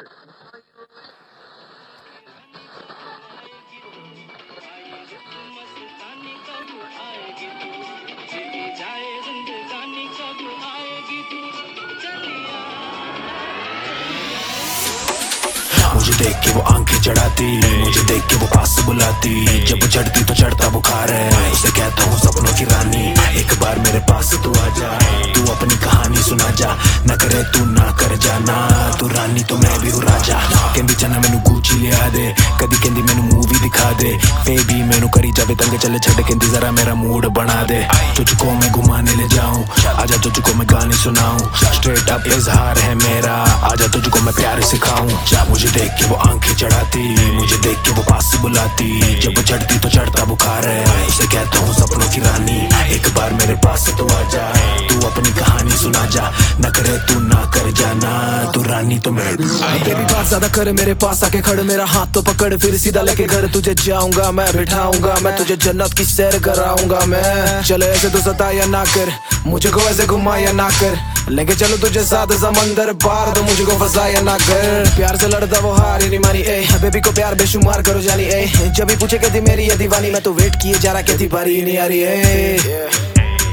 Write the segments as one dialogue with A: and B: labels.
A: मुझे देख के वो आंखें चढ़ाती, मुझे देख के वो पास बुलाती, जब चढ़ती तो चढ़ता बुखार है, उसे कहता हूँ सपनों की रानी, एक बार मेरे पास तू आ जा, तू अपनी कहानी सुना जा, न करे तू ना कर जाना, तू रानी तो मैं भी हूँ राजा। कहंदी चना मैनू गुची लिया दे, कदी कहंदी मैनू मूवी दिखा दे, फे भी मैनू करी जावे तंग चले छड़ कहंदी जरा मेरा मूड बना दे, तुझको मैं घुमाने ले जाऊं, आजा तुझको मैं गाने सुनाऊं, स्ट्रेट अप इजहार है मेरा, आजा तुझको मैं प्यार सिखाऊं। मुझे देख के वो आंखें चढ़ाती, मुझे देख के वो पास बुलाती, जब चढ़ती तो चढ़ता बुखार है, उसे कहता हूँ सपनों की रानी, एक बार मेरे पास तू आ जा, तू अपनी कहानी सुना जा, न करे तू ना कर जाना, तू रानी तो मैं भी।
B: तेरी बात ज्यादा कर मेरे पास आके खड़, मेरा हाथ तो पकड़ फिर सीधा लेके घर तुझे जाऊंगा मैं, बिठाऊंगा मैं तुझे जन्नत की सैर कराऊंगा मैं। चले ऐसे तो सताया ना कर, मुझे को ऐसे घुमाया ना कर, लेके चलो तुझे साथ समंदर पार, तो मुझे को फसाया ना कर। प्यार से लड़ता वो हार नहीं मानी, ए बेबी को प्यार बेशुमार करो जानी, ए जब भी पूछे कहती मेरी ये दीवानी, मैं तो वेट किए जा रहा कहती बारी नहीं आ रही है।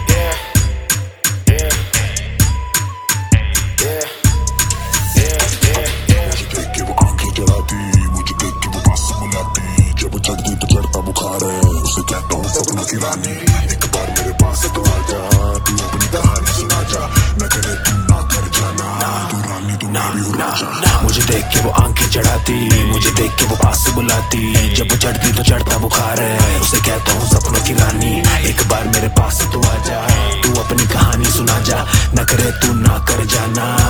A: जब चढ़ती तो चढ़ता बुखार है, उसे कहता हूँ सपनों की रानी, एक बार मेरे पास तो आ जा, तू अपनी कहानी सुना जा, न करे तू ना कर जाना, तू रानी तू मैं भी हूँ राजा। मुझे देख के वो आंखें चढ़ाती, मुझे देख के वो पास बुलाती, जब चढ़ती तो चढ़ता बुखार है, उसे कहता हूँ सपनों की रानी, एक बार मेरे पास तो आ जा, तू अपनी कहानी सुना जा, न करे तू ना कर जाना।